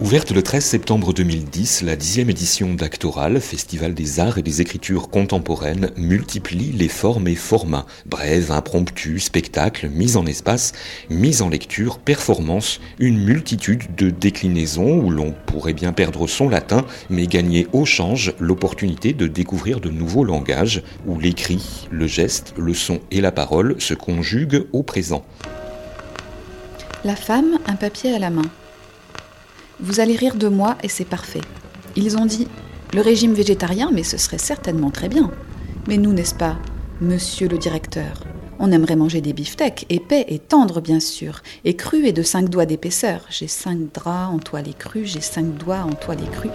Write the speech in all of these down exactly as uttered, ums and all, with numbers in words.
Ouverte le treize septembre deux mille dix, la dixième édition d'Actoral, Festival des arts et des écritures contemporaines, multiplie les formes et formats. Brèves, impromptus, spectacles, mise en espace, mise en lecture, performance, une multitude de déclinaisons où l'on pourrait bien perdre son latin, mais gagner au change l'opportunité de découvrir de nouveaux langages, où l'écrit, le geste, le son et la parole se conjuguent au présent. La femme, un papier à la main. Vous allez rire de moi et c'est parfait. Ils ont dit « le régime végétarien, mais ce serait certainement très bien. Mais nous, n'est-ce pas, monsieur le directeur ? On aimerait manger des beefsteaks, épais et tendres bien sûr, et crus et de cinq doigts d'épaisseur. J'ai cinq draps en toile et crus, j'ai cinq doigts en toile et crus. »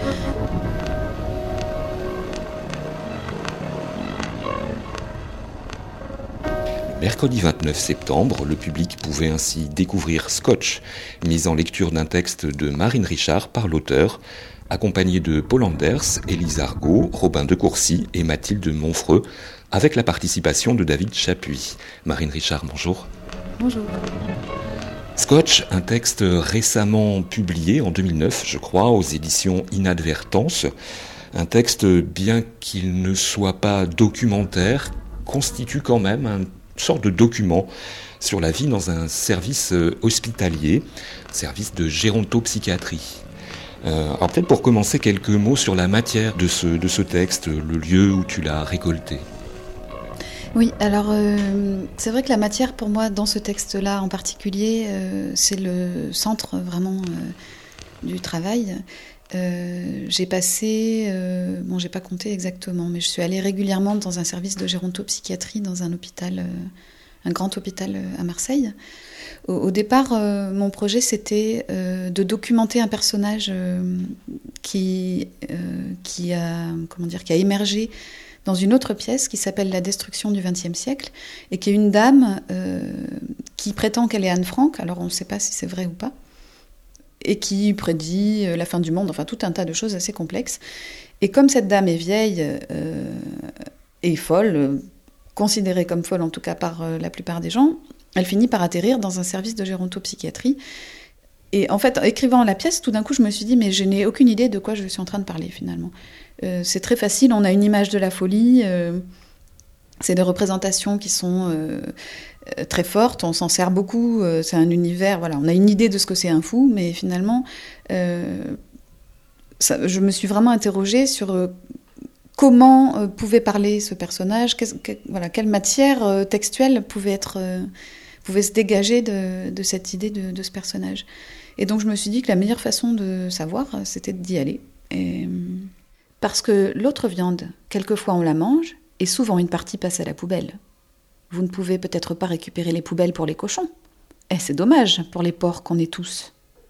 Mercredi vingt-neuf septembre, le public pouvait ainsi découvrir Scotch, mise en lecture d'un texte de Marine Richard par l'auteur, accompagné de Paul Anders, Élise Argot, Robin de Courcy et Mathilde Monfreux, avec la participation de David Chapuis. Marine Richard, bonjour. Bonjour. Scotch, un texte récemment publié en deux mille neuf, je crois, aux éditions Inadvertance. Un texte, bien qu'il ne soit pas documentaire, constitue quand même un sorte de document sur la vie dans un service hospitalier, service de gérontopsychiatrie. Euh, alors peut-être pour commencer, quelques mots sur la matière de ce, de ce texte, le lieu où tu l'as récolté. Oui, alors euh, c'est vrai que la matière pour moi dans ce texte-là en particulier, euh, c'est le centre vraiment euh, du travail. Euh, j'ai passé, euh, bon j'ai pas compté exactement, mais je suis allée régulièrement dans un service de gérontopsychiatrie dans un hôpital, euh, un grand hôpital à Marseille. Au, au départ, euh, mon projet c'était euh, de documenter un personnage euh, qui, euh, qui a, comment dire, qui a émergé dans une autre pièce qui s'appelle La destruction du vingtième siècle et qui est une dame euh, qui prétend qu'elle est Anne Frank, alors on ne sait pas si c'est vrai ou pas, et qui prédit la fin du monde, enfin tout un tas de choses assez complexes. Et comme cette dame est vieille euh, et folle, euh, considérée comme folle en tout cas par euh, la plupart des gens, elle finit par atterrir dans un service de gérontopsychiatrie. Et en fait, en écrivant la pièce, tout d'un coup, je me suis dit, mais je n'ai aucune idée de quoi je suis en train de parler finalement. Euh, c'est très facile, on a une image de la folie, euh, c'est des représentations qui sont euh, très fortes, on s'en sert beaucoup, euh, c'est un univers, voilà, on a une idée de ce que c'est un fou, mais finalement, euh, ça, je me suis vraiment interrogée sur euh, comment euh, pouvait parler ce personnage, que, voilà, quelle matière euh, textuelle pouvait, être, euh, pouvait se dégager de, de cette idée de, de ce personnage. Et donc je me suis dit que la meilleure façon de savoir, c'était d'y aller. Et, parce que l'autre viande, quelquefois on la mange, et souvent une partie passe à la poubelle. Vous ne pouvez peut-être pas récupérer les poubelles pour les cochons. Et c'est dommage pour les porcs qu'on est tous.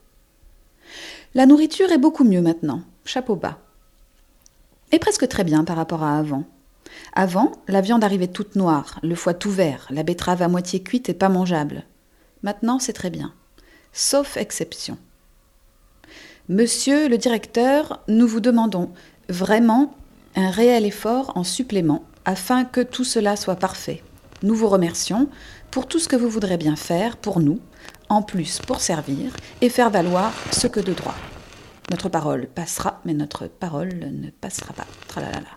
La nourriture est beaucoup mieux maintenant, chapeau bas. Et presque très bien par rapport à avant. Avant, la viande arrivait toute noire, le foie tout vert, la betterave à moitié cuite et pas mangeable. Maintenant, c'est très bien. Sauf exception. Monsieur le directeur, nous vous demandons vraiment un réel effort en supplément afin que tout cela soit parfait. Nous vous remercions pour tout ce que vous voudrez bien faire pour nous, en plus pour servir et faire valoir ce que de droit. Notre parole passera, mais notre parole ne passera pas. Tralalala.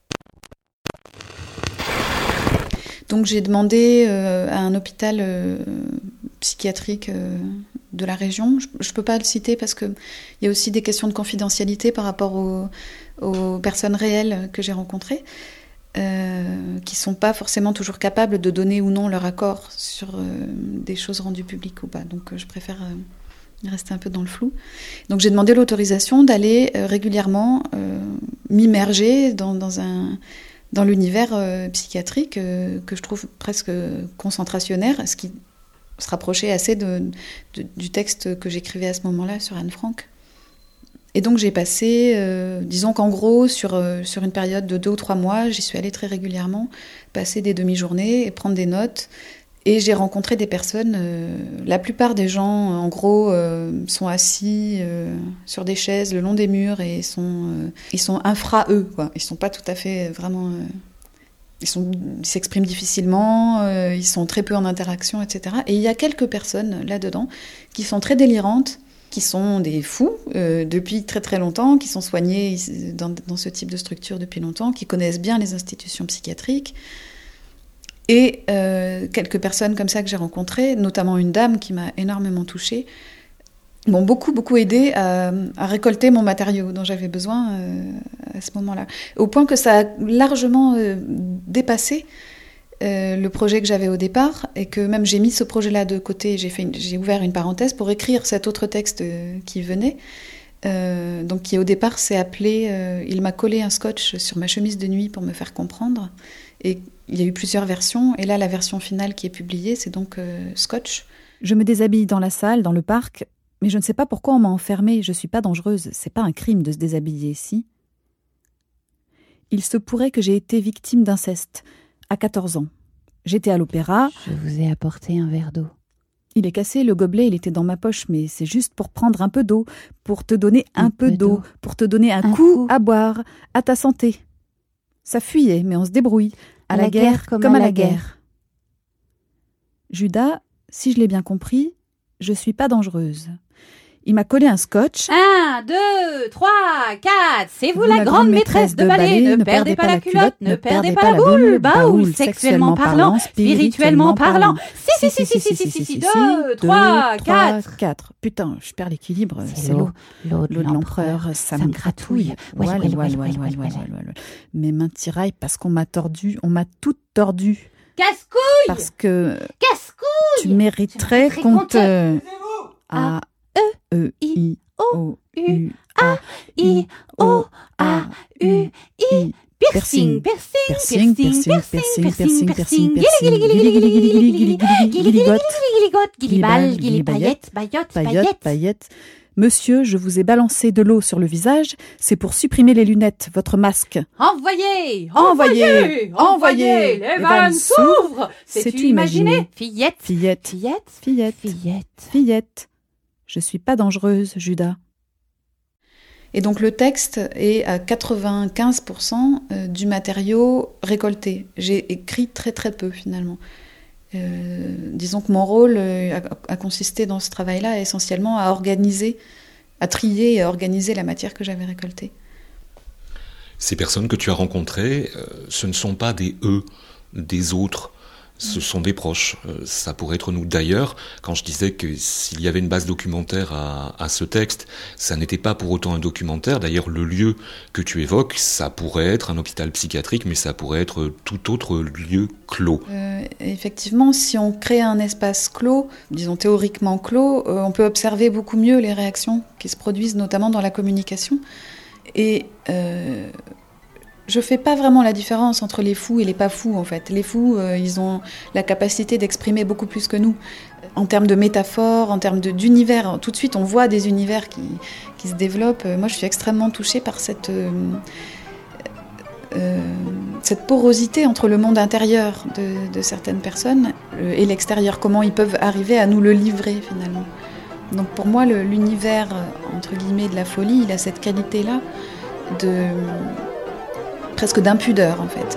Donc j'ai demandé euh, à un hôpital euh, psychiatrique euh, de la région, je ne peux pas le citer parce qu'il y a aussi des questions de confidentialité par rapport aux, aux personnes réelles que j'ai rencontrées, euh, qui ne sont pas forcément toujours capables de donner ou non leur accord sur euh, des choses rendues publiques ou pas. Donc euh, je préfère euh, rester un peu dans le flou. Donc j'ai demandé l'autorisation d'aller euh, régulièrement euh, m'immerger dans, dans, un, dans l'univers euh, psychiatrique euh, que je trouve presque concentrationnaire, ce qui se rapprochait assez de, de, du texte que j'écrivais à ce moment-là sur Anne Frank. Et donc j'ai passé, euh, disons qu'en gros, sur, euh, sur une période de deux ou trois mois, j'y suis allée très régulièrement, passer des demi-journées et prendre des notes. Et j'ai rencontré des personnes, euh, la plupart des gens, en gros, euh, sont assis euh, sur des chaises le long des murs et sont, euh, ils sont infra-eux, quoi. Ils sont pas tout à fait vraiment... Euh, Ils, sont, ils s'expriment difficilement, euh, ils sont très peu en interaction, et cetera. Et il y a quelques personnes là-dedans qui sont très délirantes qui sont des fous euh, depuis très très longtemps, qui sont soignés dans, dans ce type de structure depuis longtemps, qui connaissent bien les institutions psychiatriques. Et euh, quelques personnes comme ça que j'ai rencontrées, notamment une dame qui m'a énormément touchée, m'ont beaucoup, beaucoup aidé à, à récolter mon matériau dont j'avais besoin euh, à ce moment-là. Au point que ça a largement euh, dépassé euh, le projet que j'avais au départ, et que même j'ai mis ce projet-là de côté, j'ai, fait une, j'ai ouvert une parenthèse pour écrire cet autre texte euh, qui venait, euh, donc qui au départ s'est appelé euh, « Il m'a collé un scotch sur ma chemise de nuit pour me faire comprendre ». Et il y a eu plusieurs versions, et là la version finale qui est publiée, c'est donc euh, Scotch. Je me déshabille dans la salle, dans le parc, mais je ne sais pas pourquoi on m'a enfermée, je suis pas dangereuse, c'est pas un crime de se déshabiller, si. Il se pourrait que j'ai été victime d'inceste, à quatorze ans. J'étais à l'opéra. Je vous ai apporté un verre d'eau. Il est cassé, le gobelet, il était dans ma poche, mais c'est juste pour prendre un peu d'eau, pour te donner un, un peu, peu d'eau, d'eau, pour te donner un, un coup, coup à boire, à ta santé. Ça fuyait, mais on se débrouille. À, à la, la guerre, guerre comme, comme à, à la guerre. guerre. Judas, si je l'ai bien compris, je suis pas dangereuse. Il m'a collé un scotch. Un, deux, trois, quatre. C'est vous, vous la, la grande maîtresse de ballet. Ne perdez pas la culotte, ne perdez pas la boule. Baoul, sexuellement parlant, spirituellement parlant. Si, si, si, si, si, si, si. Deux, trois, quatre. Quatre. Putain, je perds l'équilibre. C'est l'eau. L'eau de l'empereur, ça me gratouille. Mes mains tiraillent parce qu'on m'a tordu, on m'a toute tordue. Casse-couille. Parce que. Casse-couille. Tu mériterais qu'on te. Ah. E, I, O, U, A, I, O, A, U, I. Piercing, piercing, piercing, piercing, piercing, piercing, piercing, guiligotte, guilibal, guilipaillette, paillotte, paillette, paillette. Monsieur, je vous ai balancé de l'eau sur le visage, c'est pour supprimer les lunettes, votre masque. Envoyez, envoyez, envoyez, les vannes s'ouvrent. C'est-tu imaginé? Fillette, fillette, fillette, fillette, fillette, fillette. Je suis pas dangereuse, Judas. Et donc le texte est à quatre-vingt-quinze pour cent du matériau récolté. J'ai écrit très très peu finalement. Euh, disons que mon rôle a, a consisté dans ce travail-là essentiellement à organiser, à trier et à organiser la matière que j'avais récoltée. Ces personnes que tu as rencontrées, euh, ce ne sont pas des eux, des autres. Ce sont des proches. Ça pourrait être nous. D'ailleurs, quand je disais que s'il y avait une base documentaire à, à ce texte, ça n'était pas pour autant un documentaire. D'ailleurs, le lieu que tu évoques, ça pourrait être un hôpital psychiatrique, mais ça pourrait être tout autre lieu clos. Euh, effectivement, si on crée un espace clos, disons théoriquement clos, euh, on peut observer beaucoup mieux les réactions qui se produisent, notamment dans la communication. Et... Euh, Je fais pas vraiment la différence entre les fous et les pas fous, en fait. Les fous, euh, ils ont la capacité d'exprimer beaucoup plus que nous. En termes de métaphores, en termes de, d'univers, tout de suite, on voit des univers qui, qui se développent. Moi, je suis extrêmement touchée par cette, euh, euh, cette porosité entre le monde intérieur de, de certaines personnes et l'extérieur. Comment ils peuvent arriver à nous le livrer, finalement. Donc, pour moi, le, l'univers, entre guillemets, de la folie, il a cette qualité-là de... presque d'impudeur en fait.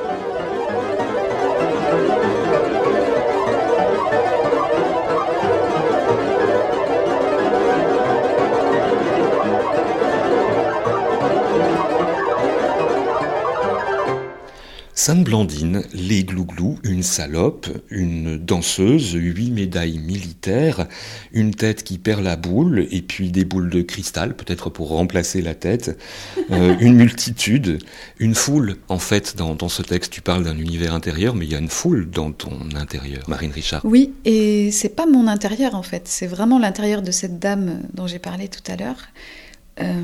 Sainte Blandine, les glouglous, une salope, une danseuse, huit médailles militaires, une tête qui perd la boule, et puis des boules de cristal, peut-être pour remplacer la tête, euh, une multitude, une foule. En fait, dans, dans ce texte, tu parles d'un univers intérieur, mais il y a une foule dans ton intérieur. Marine Richard. Oui, et c'est pas mon intérieur en fait, c'est vraiment l'intérieur de cette dame dont j'ai parlé tout à l'heure, euh,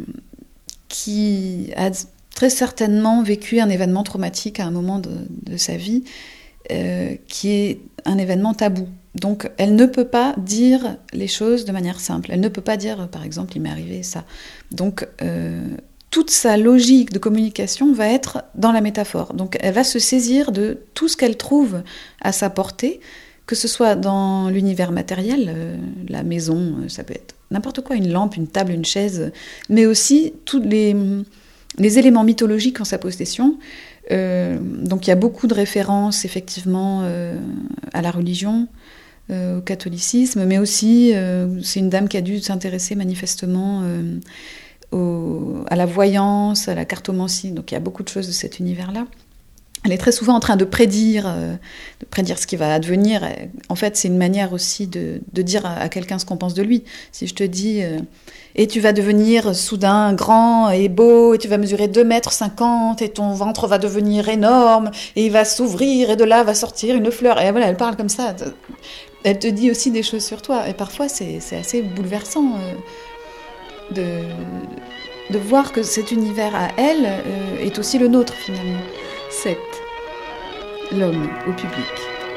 qui a... très certainement vécu un événement traumatique à un moment de, de sa vie, euh, qui est un événement tabou. Donc, elle ne peut pas dire les choses de manière simple. Elle ne peut pas dire, par exemple, il m'est arrivé ça. Donc, euh, toute sa logique de communication va être dans la métaphore. Donc, elle va se saisir de tout ce qu'elle trouve à sa portée, que ce soit dans l'univers matériel, euh, la maison, ça peut être n'importe quoi, une lampe, une table, une chaise, mais aussi tous les... les éléments mythologiques en sa possession. Euh, donc il y a beaucoup de références effectivement euh, à la religion, euh, au catholicisme, mais aussi euh, c'est une dame qui a dû s'intéresser manifestement euh, au, à la voyance, à la cartomancie, donc il y a beaucoup de choses de cet univers-là. Elle est très souvent en train de prédire, euh, de prédire ce qui va advenir. En fait, c'est une manière aussi de, de dire à, à quelqu'un ce qu'on pense de lui. Si je te dis euh, « et tu vas devenir soudain grand et beau, et tu vas mesurer deux mètres cinquante, et ton ventre va devenir énorme, et il va s'ouvrir, et de là va sortir une fleur. » Et voilà, elle parle comme ça. Elle te dit aussi des choses sur toi. Et parfois, c'est, c'est assez bouleversant euh, de, de voir que cet univers à elle euh, est aussi le nôtre, finalement. sept. L'homme au public.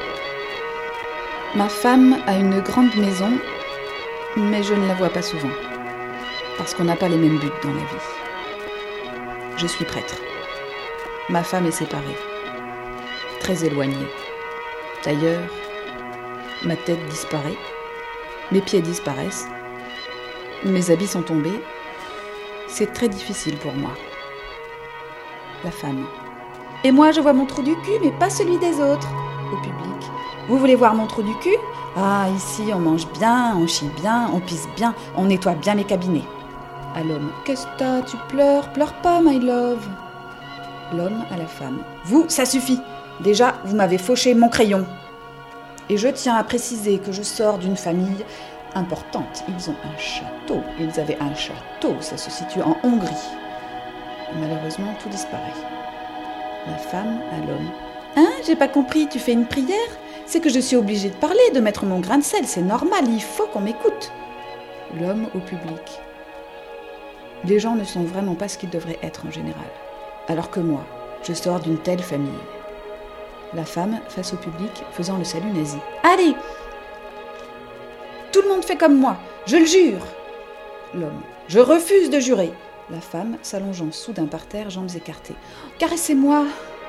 Ma femme a une grande maison, mais je ne la vois pas souvent, parce qu'on n'a pas les mêmes buts dans la vie. Je suis prêtre. Ma femme est séparée, très éloignée. D'ailleurs, ma tête disparaît, mes pieds disparaissent, mes habits sont tombés. C'est très difficile pour moi. La femme. Et moi, je vois mon trou du cul, mais pas celui des autres. Au public. Vous voulez voir mon trou du cul ? Ah, ici, on mange bien, on chie bien, on pisse bien, on nettoie bien les cabinets. À l'homme. Qu'est-ce que t'as ? Tu pleures ? Pleure pas, my love. L'homme à la femme. Vous, ça suffit. Déjà, vous m'avez fauché mon crayon. Et je tiens à préciser que je sors d'une famille importante. Ils ont un château. Ils avaient un château. Ça se situe en Hongrie. Malheureusement, tout disparaît. La femme à l'homme. Hein, j'ai pas compris, tu fais une prière ? C'est que je suis obligée de parler, de mettre mon grain de sel, c'est normal, il faut qu'on m'écoute. L'homme au public. Les gens ne sont vraiment pas ce qu'ils devraient être en général. Alors que moi, je sors d'une telle famille. La femme face au public, faisant le salut nazi. Allez ! Tout le monde fait comme moi, je le jure. L'homme. Je refuse de jurer. La femme, s'allongeant soudain par terre, jambes écartées. « Caressez-moi !»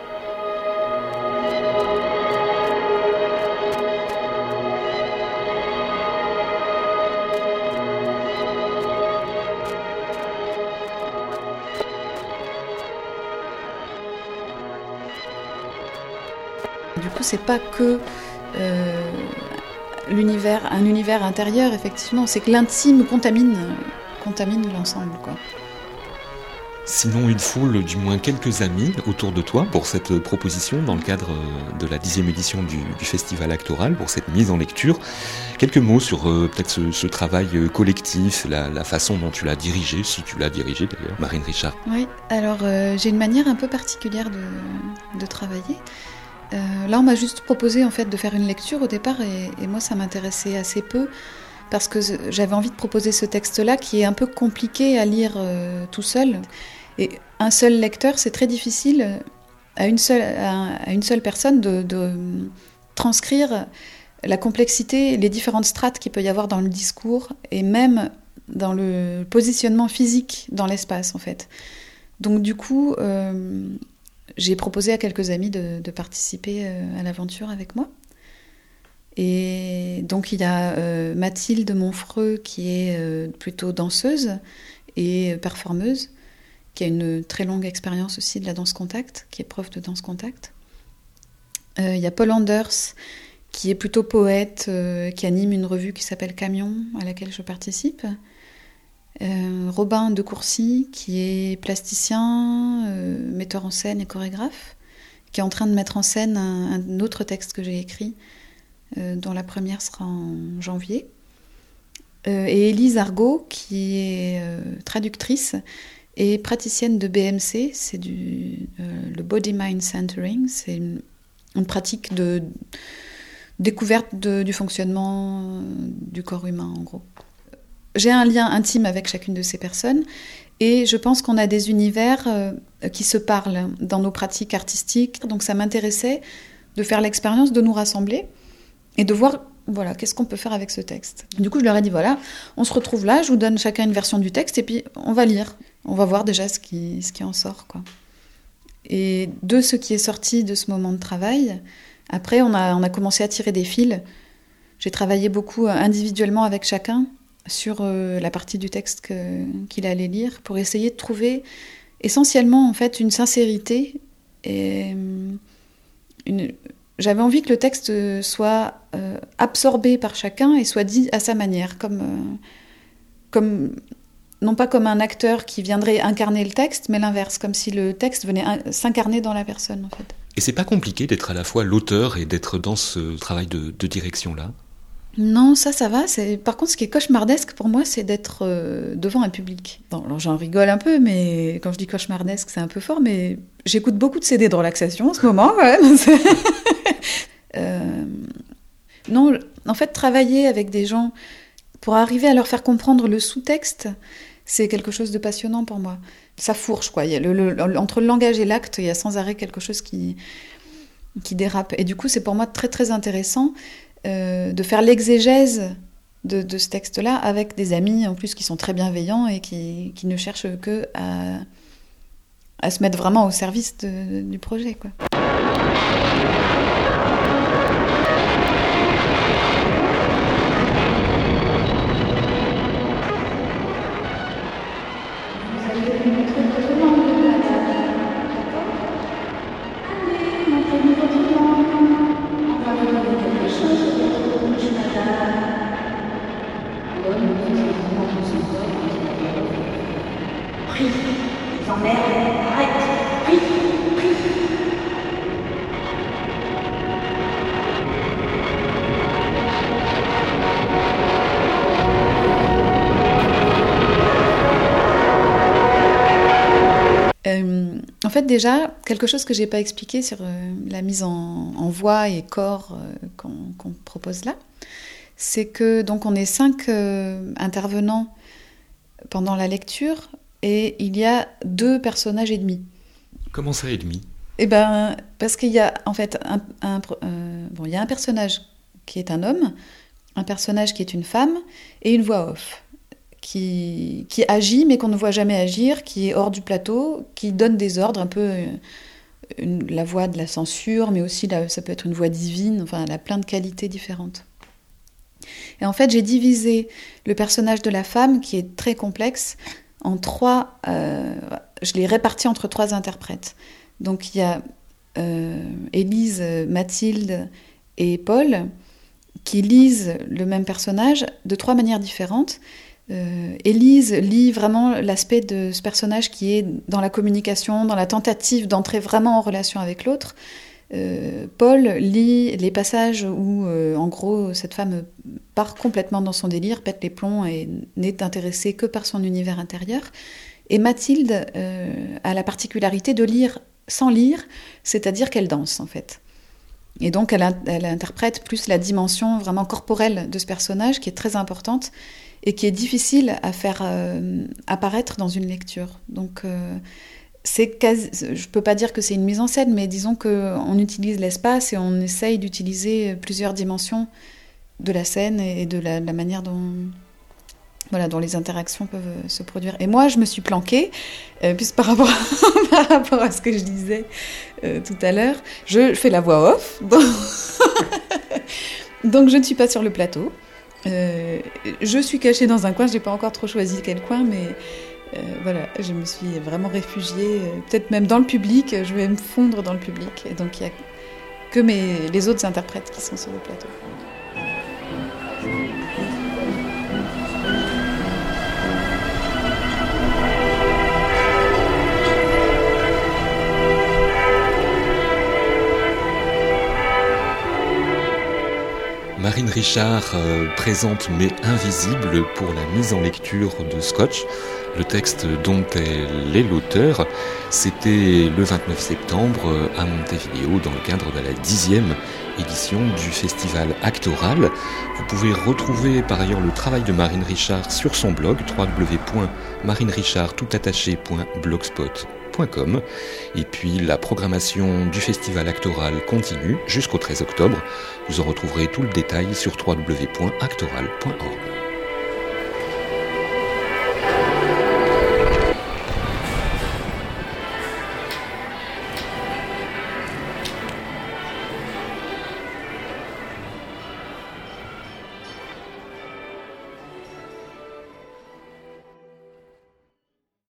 Du coup, c'est pas que euh, l'univers, un univers intérieur, effectivement, c'est que l'intime contamine, contamine l'ensemble, quoi. Sinon, une foule, du moins quelques amis autour de toi pour cette proposition dans le cadre de la dixième édition du, du Festival Actoral, pour cette mise en lecture. Quelques mots sur euh, peut-être ce, ce travail collectif, la, la façon dont tu l'as dirigé, si tu l'as dirigé d'ailleurs, Marine Richard. Oui, alors euh, j'ai une manière un peu particulière de, de travailler. Euh, là, on m'a juste proposé en fait de faire une lecture au départ et, et moi, ça m'intéressait assez peu. Parce que j'avais envie de proposer ce texte-là qui est un peu compliqué à lire euh, tout seul. Et un seul lecteur, c'est très difficile à une seule, à, à une seule personne de, de transcrire la complexité, les différentes strates qu'il peut y avoir dans le discours et même dans le positionnement physique dans l'espace, en fait. Donc du coup, euh, j'ai proposé à quelques amis de, de participer euh, à l'aventure avec moi. Et donc il y a euh, Mathilde Monfreux qui est euh, plutôt danseuse et performeuse, qui a une très longue expérience aussi de la danse contact, qui est prof de danse contact. Euh, il y a Paul Anders qui est plutôt poète, euh, qui anime une revue qui s'appelle Camion, à laquelle je participe. Euh, Robin de Courcy qui est plasticien, euh, metteur en scène et chorégraphe, qui est en train de mettre en scène un, un autre texte que j'ai écrit, Euh, dont la première sera en janvier. Euh, et Élise Argot, qui est euh, traductrice et praticienne de B M C, c'est du, euh, le Body Mind Centering, c'est une, une pratique de découverte de, du fonctionnement du corps humain, en gros. J'ai un lien intime avec chacune de ces personnes, et je pense qu'on a des univers euh, qui se parlent dans nos pratiques artistiques, donc ça m'intéressait de faire l'expérience de nous rassembler, et de voir, voilà, qu'est-ce qu'on peut faire avec ce texte. Du coup, je leur ai dit, voilà, on se retrouve là, je vous donne chacun une version du texte, et puis on va lire. On va voir déjà ce qui, ce qui en sort, quoi. Et de ce qui est sorti de ce moment de travail, après, on a, on a commencé à tirer des fils. J'ai travaillé beaucoup individuellement avec chacun sur euh, la partie du texte que, qu'il allait lire, pour essayer de trouver essentiellement, en fait, une sincérité et une... j'avais envie que le texte soit euh, absorbé par chacun et soit dit à sa manière, comme, euh, comme, non pas comme un acteur qui viendrait incarner le texte, mais l'inverse, comme si le texte venait in- s'incarner dans la personne, en fait. Et c'est pas compliqué d'être à la fois l'auteur et d'être dans ce travail de, de direction-là ? Non, ça, ça va. C'est... Par contre, ce qui est cauchemardesque pour moi, c'est d'être euh, devant un public. Bon, alors j'en rigole un peu, mais quand je dis cauchemardesque, c'est un peu fort, mais j'écoute beaucoup de C D de relaxation en ce moment, quand même. euh... Non, en fait, travailler avec des gens pour arriver à leur faire comprendre le sous-texte, c'est quelque chose de passionnant pour moi. Ça fourche, quoi. Il y a le, le, entre le langage et l'acte, il y a sans arrêt quelque chose qui, qui dérape. Et du coup, c'est pour moi très, très intéressant Euh, de faire l'exégèse de, de ce texte-là avec des amis en plus qui sont très bienveillants et qui, qui ne cherchent que à, à se mettre vraiment au service de, du projet, quoi. Euh, en fait, déjà, quelque chose que je n'ai pas expliqué sur euh, la mise en, en voix et corps euh, qu'on, qu'on propose là, c'est que donc on est cinq euh, intervenants pendant la lecture et il y a deux personnages et demi. Comment ça, et demi ? Eh ben, parce qu'il y a en fait un, un, euh, bon, il y a un personnage qui est un homme, un personnage qui est une femme et une voix off. Qui, qui agit mais qu'on ne voit jamais agir, qui est hors du plateau, qui donne des ordres, un peu une, la voix de la censure, mais aussi la, ça peut être une voix divine, enfin elle a plein de qualités différentes. Et en fait j'ai divisé le personnage de la femme, qui est très complexe, en trois, euh, je l'ai réparti entre trois interprètes. Donc il y a euh, Élise, Mathilde et Paul, qui lisent le même personnage de trois manières différentes. Euh, Élise lit vraiment l'aspect de ce personnage qui est dans la communication, dans la tentative d'entrer vraiment en relation avec l'autre. Euh, Paul lit les passages où, euh, en gros, cette femme part complètement dans son délire, pète les plombs et n'est intéressée que par son univers intérieur. Et Mathilde euh, a la particularité de lire sans lire, c'est-à-dire qu'elle danse, en fait. Et donc, elle, elle interprète plus la dimension vraiment corporelle de ce personnage, qui est très importante, et qui est difficile à faire euh, apparaître dans une lecture. Donc, euh, c'est quasi, je ne peux pas dire que c'est une mise en scène, mais disons qu'on utilise l'espace et on essaye d'utiliser plusieurs dimensions de la scène et de la, de la manière dont, voilà, dont les interactions peuvent se produire. Et moi, je me suis planquée, euh, puisque par rapport, à, par rapport à ce que je disais euh, tout à l'heure, je fais la voix off, donc, donc je ne suis pas sur le plateau. Euh, je suis cachée dans un coin, je n'ai pas encore trop choisi quel coin, mais euh, voilà, je me suis vraiment réfugiée, euh, peut-être même dans le public, je vais me fondre dans le public, et donc il n'y a que mes, les autres interprètes qui sont sur le plateau. Marine Richard euh, présente Mais Invisible pour la mise en lecture de Scotch, le texte dont elle est l'auteur. C'était le vingt-neuf septembre à Montevideo dans le cadre de la dixième édition du festival Actoral. Vous pouvez retrouver par ailleurs le travail de Marine Richard sur son blog w w w point marine richard tout attaché point blogspot point com. Et puis la programmation du festival Actoral continue jusqu'au treize octobre. Vous en retrouverez tout le détail sur w w w point actoral point org.